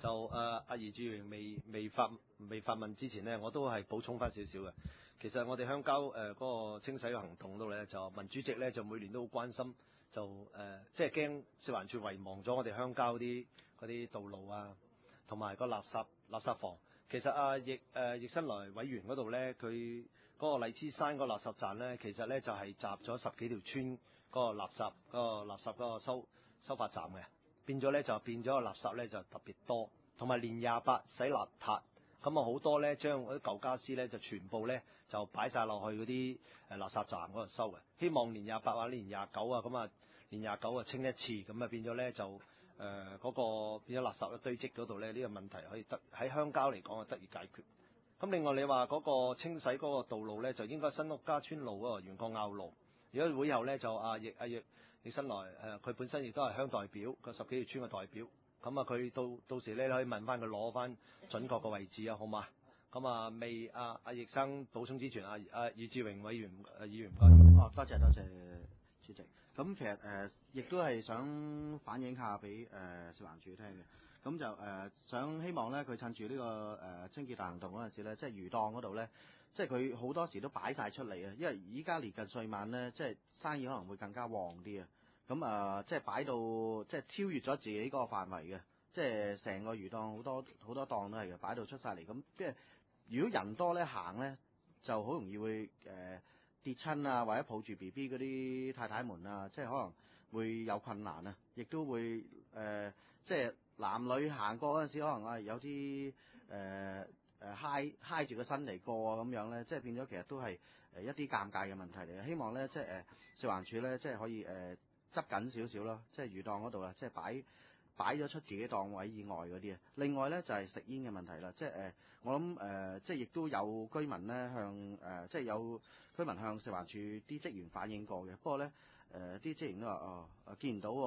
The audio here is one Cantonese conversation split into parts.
就阿易志榮未發問之前呢，我都係補充翻少少嘅。其實我哋鄉郊嗰個清洗嘅行動度咧，就民主席咧就每年都好關心，就即係驚食環署遺忘咗我哋鄉郊嗰啲道路啊，同埋個垃圾房。其實易新來委員嗰度咧，佢嗰個荔枝山嗰個垃圾站咧，其實咧就係集咗10幾條村嗰個垃圾嗰個收發站嘅，變咗咧就變咗個垃圾咧就特別多，同埋年28洗邋遢。咁啊好多咧，將嗰啲舊家私咧就全部咧就擺晒落去嗰啲垃圾站嗰度收嘅。希望年28或者年29啊，咁啊年29啊清一次，咁啊變咗咧就嗰個變咗垃圾嘅堆積嗰度咧，呢個問題可以喺鄉郊嚟講啊得以解決。咁另外你話嗰個清洗嗰個道路咧，就應該新屋家村路嗰個元角坳路。如果會後咧就易新來佢本身亦都係鄉代表，個10幾條村嘅代表。咁啊，佢到時咧可以問翻佢攞翻準確個位置啊，好嘛？咁啊，未易生補充之前，易志榮委員議員唔該。 多謝主席。咁其實亦都係想反映下俾食環署聽嘅。咁就想希望咧，佢趁住呢個清潔大行動嗰陣時咧，即係魚檔嗰度咧，即係佢好多時都擺晒出嚟啊！因為依家年近歲晚咧，即係生意可能會更加旺啲啊！咁即係擺到即係超越咗自己嗰個範圍嘅，即係成個魚檔好多檔都係嘅，擺到出晒嚟。咁即係如果人多咧行咧，就好容易會跌親啊，或者抱住 BB 嗰啲太太們啊，即係可能會有困難啊，亦都會即係男女行過嗰陣時，可能有啲揩住個身嚟過啊咁樣咧，即係變咗其實都係一啲尷尬嘅問題嚟嘅。希望咧即係食環署咧即係可以執緊少少咯，即係魚檔嗰度啦，即係擺咗出自己檔位以外嗰啲啊。另外咧就係食煙嘅問題啦，即係我諗即係亦都有居民咧向即係有居民向食環署啲職員反映過嘅。不過咧啲職員都話見唔到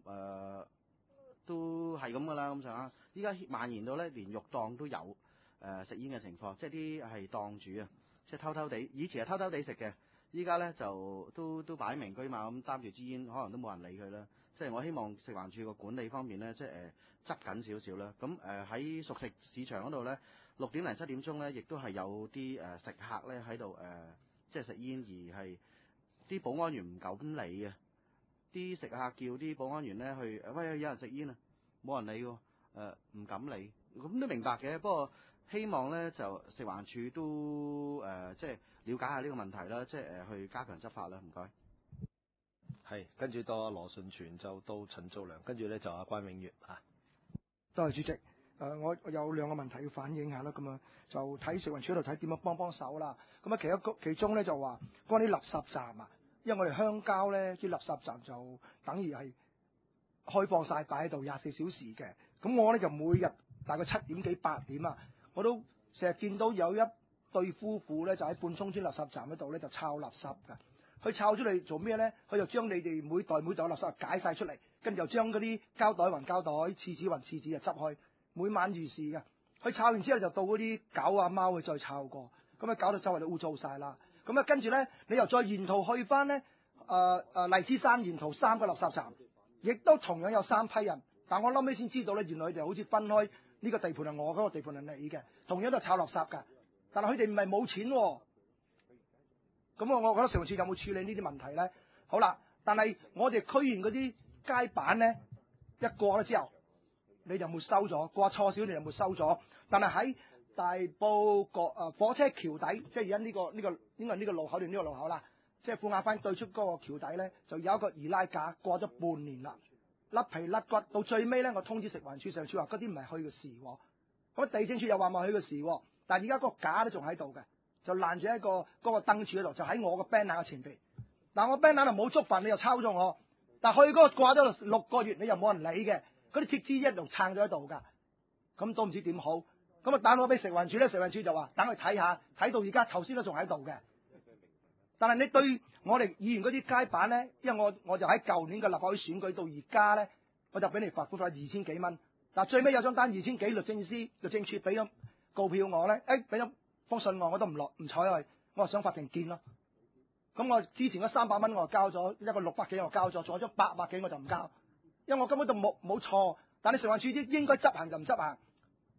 都係咁噶啦咁上下。依家蔓延到咧連肉檔都有食煙嘅情況，即係啲係檔主啊，即係偷偷地，以前係偷偷地食嘅。依家咧就都擺明居馬咁擔住支煙，可能都冇人理佢啦。即係我希望食環署個管理方面咧，即係執緊少少啦。咁喺熟食市場嗰度咧，6點零7點鐘咧，亦都係有啲食客咧喺度即係食煙，而係啲保安員唔夠咁理啊。啲食客叫啲保安員咧去喂，有人食煙啊，冇人理喎，唔敢理。咁都明白嘅，不過希望咧就食環署都即係了解下呢個問題啦，即係去加強執法啦。唔該。 係，跟住到阿羅順全，就到陳祖良，跟住咧就阿關永月啊。 多謝主席。我有2個問題要反映下啦，咁啊就睇食環署嗰度睇點樣幫手啦。咁啊其中咧就話關於垃圾站啊，因為我哋鄉郊咧啲垃圾站就等於係開放晒擺喺度24小時嘅。咁我咧就每日大概7點幾8點啊，我都成日見到有一對夫婦咧就喺半涌村垃圾站嗰度咧就抄垃圾㗎。佢抄出嚟做咩咧？佢就將你哋每袋垃圾解晒出嚟，跟住就將嗰啲膠袋還膠袋、廁紙還廁紙就執去，每晚如是㗎。佢抄完之後就到嗰啲狗啊貓去再抄過，咁啊搞到周圍都污糟晒啦。咁啊跟住咧，你又再沿途去翻咧荔枝山沿途3個垃圾站，亦都同樣有3批人。但我後尾先知道咧，原來佢哋好似分開，呢個地盤係我，嗰個地盤係你嘅，同樣都係抄垃圾㗎。但係佢哋唔係冇錢喎。咁我覺得食環署有冇處理呢啲問題咧？好啦，但係我哋區員嗰啲街板咧，一過咗之後，你就沒收咗，過錯少你就沒收咗。但係喺大埔火車橋底，即係而家呢個應該係呢個路口定呢個路口啦，即係富雅坊對出嗰個橋底咧，就有一個易拉架過咗半年啦，甩皮甩骨，到最尾咧，我通知食環署，食環署話嗰啲唔係佢嘅事喎。咁地政署又話唔係佢嘅事喎，但係而家嗰個架都仲喺度嘅。就爛住喺嗰個燈柱嗰度，就喺我個 banner 嘅前邊。但我 banner 就冇觸犯，你又抄咗我。但係佢嗰個掛咗6個月，你又冇人理嘅。嗰啲鐵枝一路撐咗喺度㗎，咁都唔知點好。咁啊打我俾食環署咧，食環署就話等佢睇下，睇到而家頭先都仲喺度嘅。但係你對我哋議員嗰啲街板咧，因為我就喺舊年嘅立法會選舉到而家咧，我就俾你罰款罰2000幾蚊。但最尾有張單2000幾，律政處俾咗告票我咧，俾咗封信我都唔睬佢，我話上法庭見咯。咁我之前嗰300蚊我就交咗，一個600幾我交咗，仲有咗800幾我就唔交，因為我根本就冇錯。但你食環署啲應該執行就唔執行，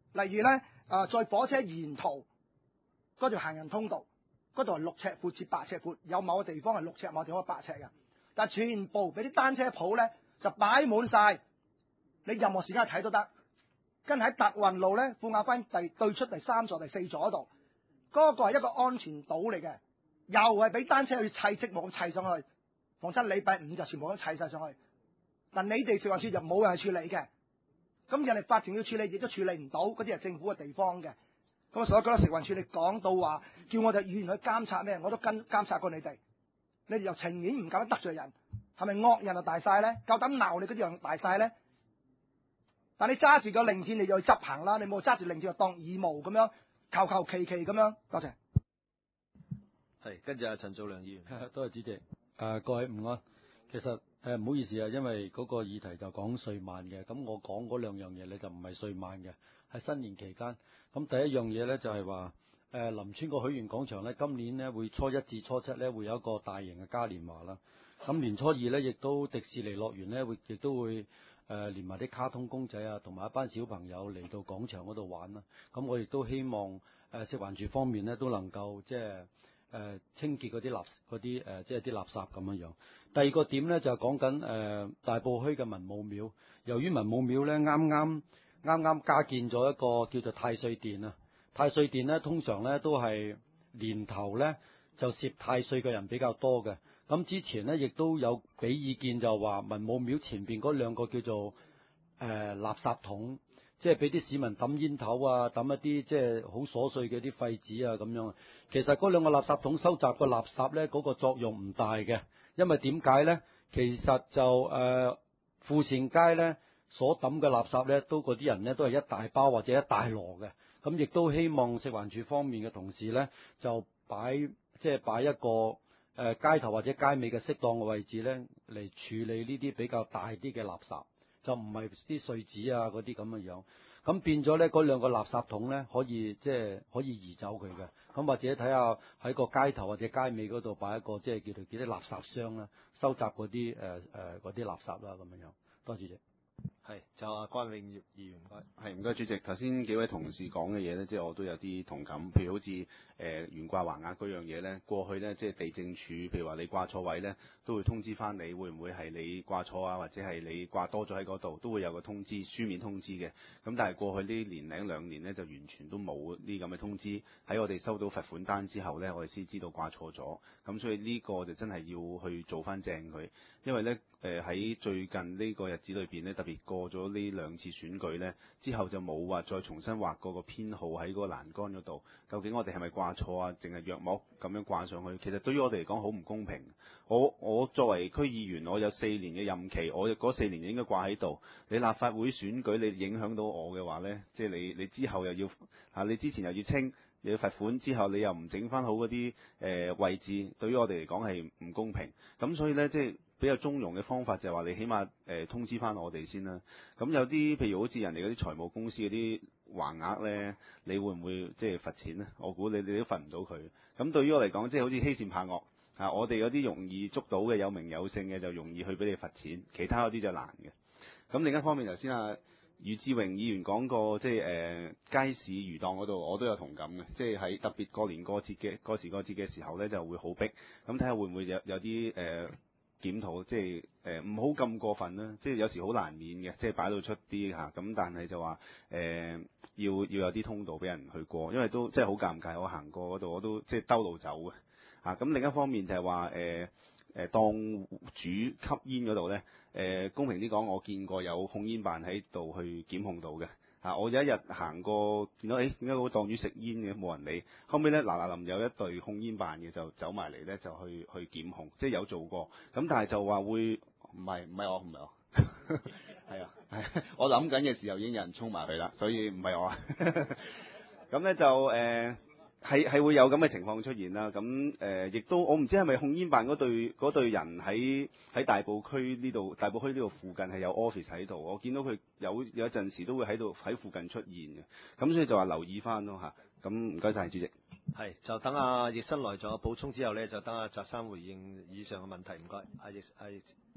例如咧在火車沿途嗰條行人通道，嗰度係6尺闊至8尺闊，有某個地方係6尺，某個地方係8尺嘅，但係全部俾啲單車鋪咧就擺滿晒，你任何時間睇都得。跟喺特運路咧，富雅灣對出第3座、第4座嗰度，嗰個係一個安全島嚟嘅，又係俾單車去砌積木咁砌上去。逢親禮拜5就全部都砌晒上去。但你哋食環署就冇人去處理嘅，咁人哋法庭要處理亦都處理唔到，嗰啲係政府嘅地方嘅。咁所以覺得食環署你講到話叫我哋議員去監察咩，我都監察過你哋。你哋又情願唔夠得罪人，係咪惡人就大晒咧？夠膽鬧你嗰啲人大晒咧？但你揸住個令箭，你就去執行啦。你冇揸住令箭就當義務咁樣，求其咁樣。多謝。 係，跟住阿陳祖良議員。 多謝主席。各位午安。其實唔好意思啊，因為嗰個議題就講歲晚嘅，咁我講嗰兩樣嘢咧就唔係歲晚嘅，係新年期間。咁第一樣嘢咧就係話林村個許願廣場咧，今年咧會初1至初7咧會有一個大型嘅嘉年華啦。咁年初2咧亦都迪士尼樂園咧亦都會連埋啲卡通公仔啊，同埋一班小朋友嚟到廣場嗰度玩啦。咁我亦都希望食環署方面咧都能夠即係清潔嗰啲即係啲垃圾咁樣樣。第二個點咧就係講緊大埔墟嘅文武廟，由於文武廟咧啱啱加建咗一個叫做太歲殿啊。太歲殿咧通常咧都係年頭咧就攝太歲嘅人比較多嘅。咁之前咧亦都有俾意見，就話文武廟前邊嗰兩個叫做垃圾桶，即係俾啲市民抌煙頭啊，抌一啲即係好瑣碎嘅啲廢紙啊咁樣。其實嗰兩個垃圾桶收集個垃圾咧，嗰個作用唔大嘅，因為點解咧？其實就富善街咧所抌嘅垃圾咧，都嗰啲人咧都係一大包或者一大籮嘅。咁亦都希望食環署方面嘅同事咧，就擺一個街頭或者街尾嘅適當嘅位置咧，嚟處理呢啲比較大啲嘅垃圾，就唔係啲碎紙啊嗰啲咁嘅樣。咁變咗咧，嗰兩個垃圾桶咧可以移走佢嘅。咁或者睇下喺個街頭或者街尾嗰度擺一個即係叫做啲垃圾箱啦，收集嗰啲垃圾啦咁樣樣。多謝主席。 係，就阿關永業議員。 係，唔該主席。頭先幾位同事講嘅嘢咧，即係我都有啲同感。譬如好似懸掛橫額嗰樣嘢咧，過去咧即係地政處，譬如話你掛錯位咧，都會通知翻你，會唔會係你掛錯啊，或者係你掛多咗喺嗰度，都會有個通知，書面通知嘅。咁但係過去呢年零兩年咧，就完全都冇呢咁嘅通知。喺我哋收到罰款單之後咧，我哋先知道掛錯咗。咁所以呢個就真係要去做翻正佢，因為咧喺最近呢個日子裏邊咧，特別過咗呢2次選舉咧，之後就冇話再重新劃過個編號喺嗰個欄杆嗰度。究竟我哋係咪掛錯啊？淨係約莫咁樣掛上去，其實對於我哋嚟講好唔公平。我作為區議員，我有4年嘅任期，我嗰4年應該掛喺度。你立法會選舉，你影響到我嘅話咧，即係你之後又要你之前又要清，又要罰款，之後你又唔整翻好嗰啲位置，對於我哋嚟講係唔公平。咁所以咧，即係比較中庸嘅方法就係話，你起碼通知翻我哋先啦。咁有啲譬如好似人哋嗰啲財務公司嗰啲橫額咧，你會唔會即係罰錢咧？我估你都罰唔到佢。咁對於我嚟講，即係好似欺善怕惡我哋嗰啲容易捉到嘅有名有姓嘅就容易去俾你罰錢，其他嗰啲就難嘅。咁另一方面，頭先余志榮議員講過，即係街市魚檔嗰度，我都有同感嘅。即係喺特別過年過時過節嘅時候咧，就會好逼。咁睇下會唔會有啲檢討，即係唔好咁過分啦。即係有時好難免嘅，即係擺到出啲咁但係就話要有啲通道俾人去過，因為都即係好尷尬。我行過嗰度，我都即係兜路走嘅。咁另一方面就係話檔主吸煙嗰度咧，公平啲講，我見過有控煙辦喺度去檢控到嘅。我有一日行過，見到點解個檔主食煙嘅，冇人理。後尾咧嗱臨有一隊控煙辦嘅就走埋嚟咧，就去檢控，即係有做過。咁但係就話會唔係我係啊，我諗緊嘅時候已經有人衝埋去啦，所以唔係我。咁咧就係會有咁嘅情況出現啦。咁亦都我唔知係咪控煙辦嗰隊人喺大埔區呢度附近係有 office 喺度。我見到佢有一陣時都會喺附近出現嘅。咁所以就話留意翻咯嚇。咁唔該晒主席。 係，就等阿易生來咗補充之後咧，就等阿澤生回應以上嘅問題。唔該，阿易。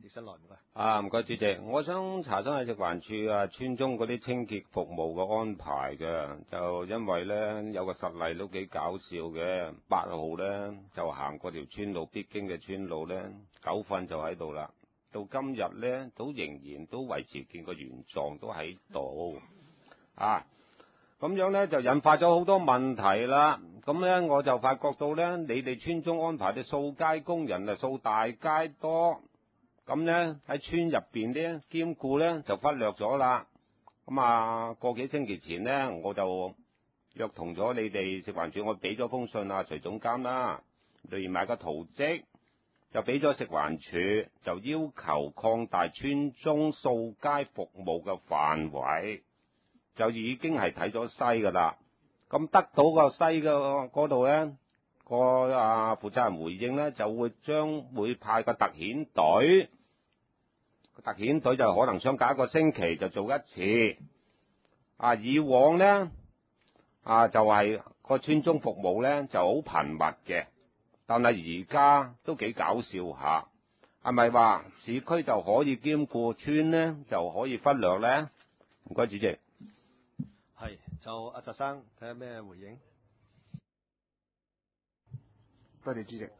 易新來唔該。 唔該主席，我想查詢下食環署村中嗰啲清潔服務嘅安排嘅，就因為咧有個實例都幾搞笑嘅，8號咧就行過條村路必經嘅村路咧，狗糞就喺度啦，到今日咧都仍然都維持見個原狀都喺度，咁樣咧就引發咗好多問題啦。咁咧我就發覺到咧，你哋村中安排嘅掃街工人掃大街多。咁咧喺村入邊咧兼顧咧就忽略咗啦。咁個幾星期前咧我就約同咗你哋食環署，我俾咗封信徐總監啦，連埋個圖則就俾咗食環署，就要求擴大村中掃街服務嘅範圍，就已經係睇咗西噶啦。咁得到個西嘅嗰度咧，個負責人回應咧就將會派個特遣隊。特遣隊就可能相隔1個星期就做一次。以往咧就係個村中服務咧就好頻密嘅，但係而家都幾搞笑下，係咪話市區就可以兼顧村咧就可以忽略咧？唔該主席。 係，就阿澤生睇下咩回應。 多謝主席。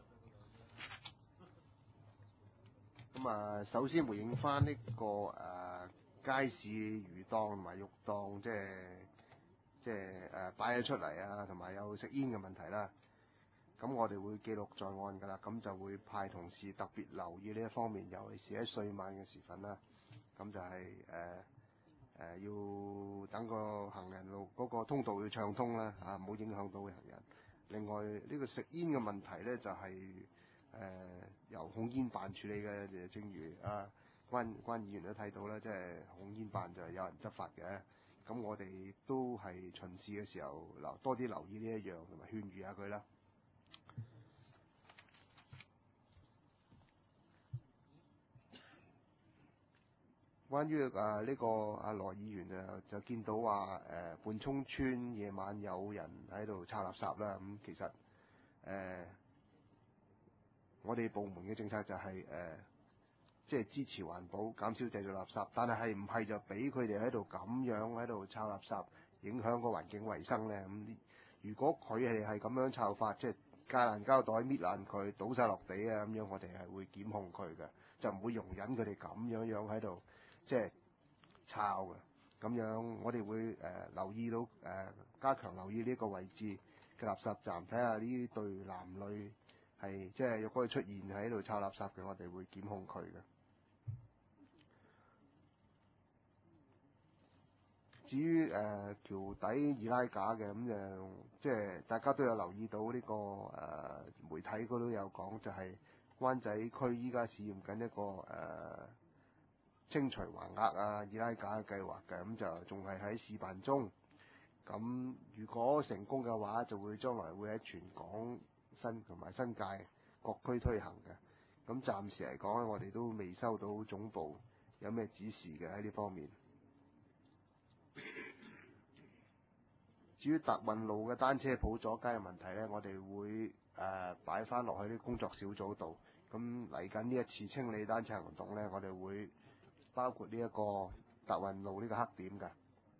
咁首先回應翻呢個街市魚檔同埋肉檔，即係擺咗出嚟同埋有食煙嘅問題啦。咁我哋會記錄在案㗎啦，咁就會派同事特別留意呢一方面，尤其是喺歲晚嘅時分啦。咁就係要等個行人路嗰個通道要暢通啦，唔好影響到嘅行人。另外呢個食煙嘅問題咧，就係由控煙辦處理嘅，正如關議員都睇到啦，即係控煙辦就係有人執法嘅。咁我哋都係巡視嘅時候多啲留意呢一樣，同埋勸喻下佢啦。關於呢個羅議員就見到話泮涌村夜晚有人喺度拆垃圾啦。咁其實我哋部門嘅政策就係即係支持環保，減少製造垃圾，但係唔係就俾佢哋喺度咁樣喺度拆垃圾，影響個環境衞生咧？咁如果佢哋係咁樣抄法，即係戒爛膠袋搣爛佢，倒晒落地咁樣，我哋係會檢控佢嘅，就唔會容忍佢哋咁樣喺度即係抄嘅。咁樣我哋會留意到加強留意呢個位置嘅垃圾站，睇下呢對男女係即係若果佢出現喺度抄垃圾嘅，我哋會檢控佢嘅。至於橋底易拉架嘅，咁就即係大家都有留意到呢個媒體嗰度有講，就係灣仔區依家試驗緊一個清除橫額易拉架嘅計劃嘅，咁就仲係喺試辦中。咁如果成功嘅話，就會將來會喺全港同埋新界各區推行嘅。咁暫時嚟講咧，我哋都未收到總部有咩指示嘅喺呢方面。至於達運路嘅單車鋪阻街嘅問題咧，我哋會擺翻落去啲工作小組度。咁嚟緊呢一次清理單車行動咧，我哋會包括呢一個達運路呢個黑點嘅。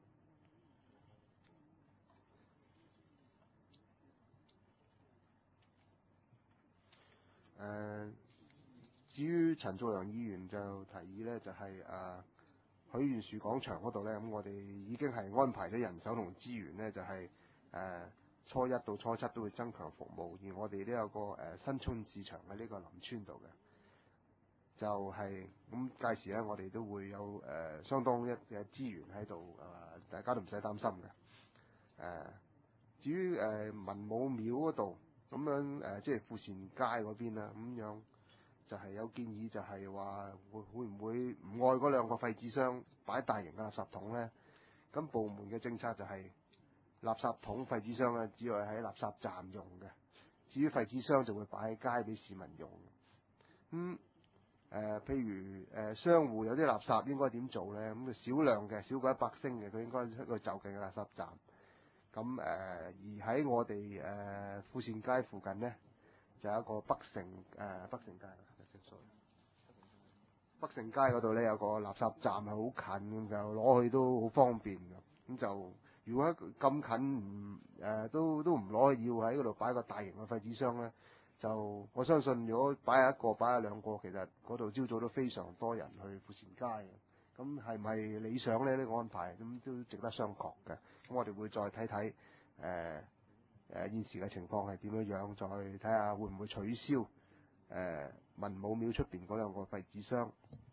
至於陳祖良議員就提議咧，就係許願樹廣場嗰度咧，咁我哋已經係安排咗人手同資源咧，就係初一到初七都會增強服務，而我哋都有個新春市場喺呢個林村度嘅，就係咁屆時咧，我哋都會有相當嘅資源喺度，大家都唔使擔心嘅。至於文武廟嗰度咁樣即係富善街嗰邊啦，咁樣就係有建議，就係話會唔會唔愛嗰兩個廢紙箱擺大型嘅垃圾桶咧？咁部門嘅政策就係垃圾桶、廢紙箱咧，只係喺垃圾站用嘅。至於廢紙箱就會擺喺街俾市民用。譬如商戶有啲垃圾應該點做咧？咁少量嘅，少過100升嘅，佢應該喺個就近嘅垃圾站。咁而喺我哋富善街附近咧，就有一個北城街。 北盛街嗰度咧有個垃圾站係好近，咁就攞去都好方便嘅。咁就如果咁近都唔攞去，要喺嗰度擺個大型嘅廢紙箱咧，就我相信如果擺一個擺兩個，其實嗰度朝早都非常多人去富善街嘅。咁係唔係理想咧？呢個安排咁都值得商榷嘅。咁我哋會再睇睇現時嘅情況係點樣，再睇下會唔會取消文武廟出邊嗰兩個廢紙箱。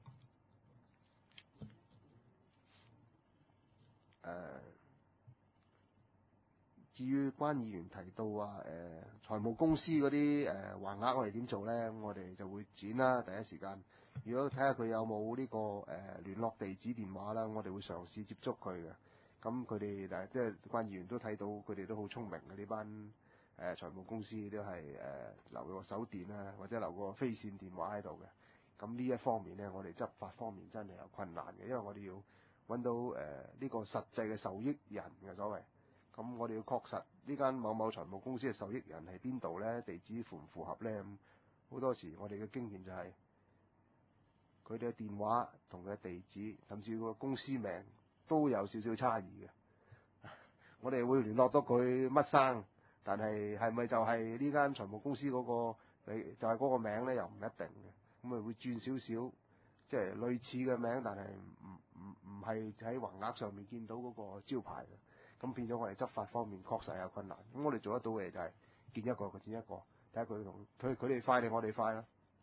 至於關議員提到話財務公司嗰啲橫額我哋點做咧？咁我哋就會剪啦，第一時間。如果睇下佢有冇呢個聯絡地址電話啦，我哋會嘗試接觸佢嘅。咁佢哋即係關議員都睇到，佢哋都好聰明嘅，呢班財務公司都係留個手電啊，或者留個飛線電話喺度嘅。咁呢一方面咧，我哋執法方面真係有困難嘅，因為我哋要揾到呢個實際嘅受益人嘅所謂。咁我哋要確實呢間某某財務公司嘅受益人係邊度咧？地址符唔符合咧？咁好多時我哋嘅經驗就係佢哋嘅電話同佢嘅地址，甚至個公司名都有少少差異嘅。我哋會聯絡到佢乜生，但係咪就係呢間財務公司嗰個就係嗰個名咧？又唔一定嘅。咁咪會轉少少，即係類似嘅名，但係唔係喺橫額上面見到嗰個招牌嘅。咁變咗我哋執法方面確實有困難。咁我哋做得到嘅就係見一個佢剪一個，睇下佢同佢哋快定我哋快啦。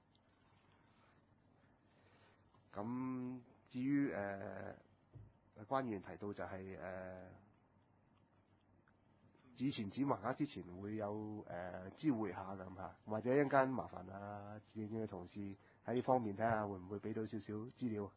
咁至於關議員提到就係以前剪橫額之前會有知會下㗎咁嚇，或者一陣間麻煩志政嘅同事喺呢方面睇下會唔會俾到少少資料。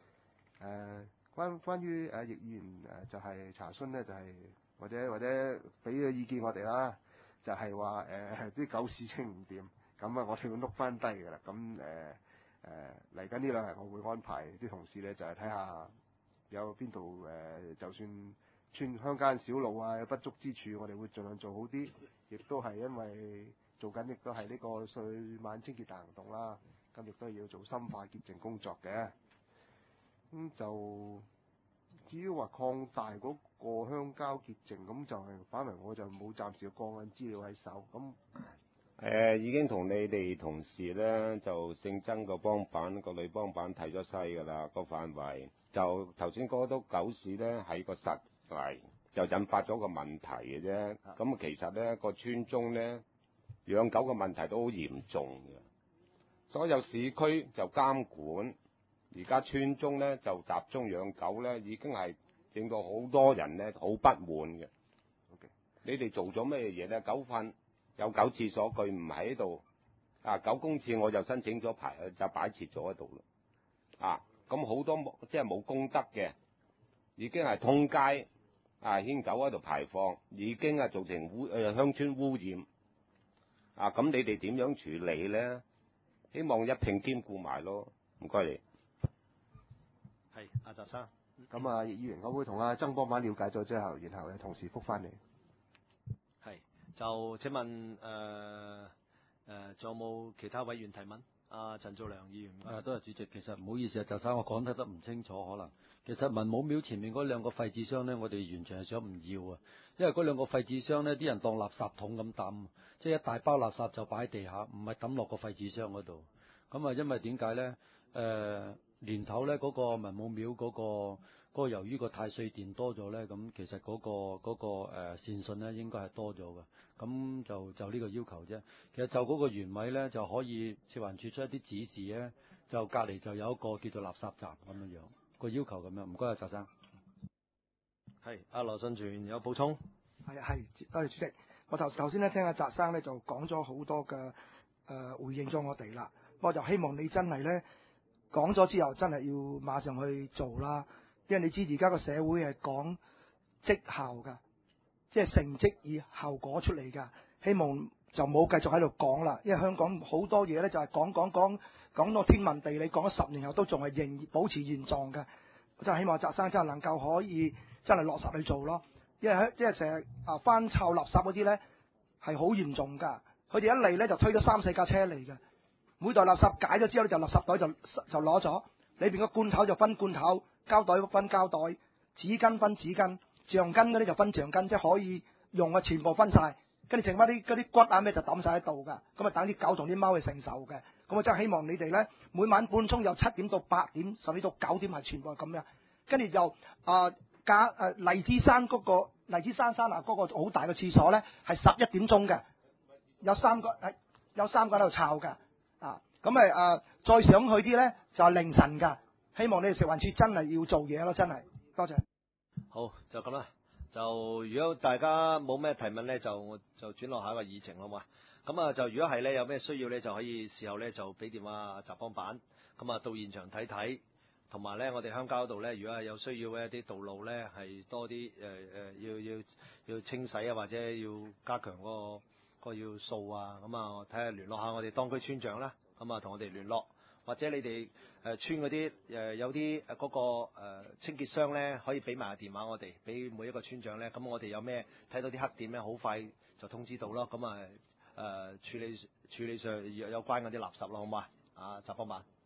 關於易議員就係查詢咧，就係或者俾個意見我哋啦，就係話啲狗屎清唔掂，咁我哋會碌翻低㗎啦。咁嚟緊呢兩日我會安排啲同事咧，就係睇下有邊度就算村鄉間小路啊有不足之處，我哋會盡量做好啲。亦都係因為做緊，亦都係呢個歲晚清潔大行動啦，咁亦都要做深化潔淨工作嘅。咁就至於話擴大嗰個鄉郊潔淨，咁就係反為我就冇暫時嘅個案資料喺手。咁已經同你哋同事咧就姓曾個幫辦個女幫辦睇咗西㗎啦，個範圍就頭先講到狗屎咧係個實例，就引發咗個問題嘅啫。咁其實咧個村中咧養狗嘅問題都好嚴重嘅，所有市區就監管。而家村中咧就集中養狗咧，已經係令到好多人咧好不滿嘅。 Okay. 你哋做咗咩嘢咧？狗瞓有狗廁所，佢唔喺度狗公廁我就申請咗牌，就擺設咗喺度啦。咁好多即係冇公德嘅，已經係通街牽狗喺度排放，已經係造成鄉村污染。咁你哋點樣處理咧？希望一併兼顧埋咯。唔該你。 係阿澤生。 咁易議員，我會同阿曾幫辦了解咗之後，然後同時覆翻你。 係，就請問仲有冇其他委員提問？陳祖良議員。 多謝主席。其實唔好意思澤生，我講得唔清楚，可能其實文武廟前面嗰兩個廢紙箱咧，我哋完全係想唔要啊，因為嗰兩個廢紙箱咧，啲人當垃圾桶咁抌，即係一大包垃圾就擺喺地下，唔係抌落個廢紙箱嗰度。咁因為點解咧？年頭咧嗰個文武廟嗰個由於個太歲電多咗咧，咁其實嗰個善信咧應該係多咗嘅，咁就呢個要求啫。其實就嗰個原位咧就可以食環署出一啲指示咧，就隔離就有一個叫做垃圾站咁樣個要求咁樣。唔該澤生。 係阿羅信全有補充。 係多謝主席。我頭先咧聽阿澤生咧就講咗好多嘅回應咗我哋啦，我就希望你真係咧。講咗之後，真係要馬上去做啦，因為你知而家個社會係講績效㗎，即係成績以效果出嚟㗎。希望就冇繼續喺度講啦，因為香港好多嘢咧就係講到天文地理，講咗10年後都仲係保持現狀㗎。我真係希望澤生真係能夠可以真係落實去做咯，因為成日翻臭垃圾嗰啲咧係好嚴重㗎，佢哋一嚟咧就推咗3-4架車嚟嘅。每袋垃圾解咗之後咧，就垃圾袋就攞咗。 裏邊個罐頭就分罐頭，膠袋分膠袋，紙巾分紙巾，橡筋嗰啲就分橡筋，即係可以用嘅全部分晒。跟住剩翻啲骨啊咩就抌晒喺度㗎，咁啊等啲狗同啲貓去承受嘅。咁我真係希望你哋咧每晚半鐘由7點到8點，甚至到9點係全部係咁樣。跟住就荔枝山嗰個荔枝山啊嗰個好大嘅廁所咧係11點鐘嘅，有三個喺度抄㗎。咁再上去啲咧就係凌晨㗎。希望你哋食環署真係要做嘢咯，真係多謝。 好，就咁啦。就如果大家冇咩提問咧，就轉落下一個議程好嘛？咁啊，就如果係咧有咩需要咧，就可以事後咧就俾電話集幫辦，咁啊到現場睇睇，同埋咧我哋鄉郊度咧，如果係有需要嘅一啲道路咧係多啲要清洗啊，或者要加強嗰個要掃啊，咁啊睇下聯絡下我哋當區村長啦，咁啊同我哋聯絡。或者你哋村嗰啲有啲嗰個清潔商咧，可以俾埋個電話我哋，俾每一個村長咧，咁我哋有咩睇到啲黑點咧，好快就通知到咯。咁處理上有關嗰啲垃圾咯，好嘛？集幫辦。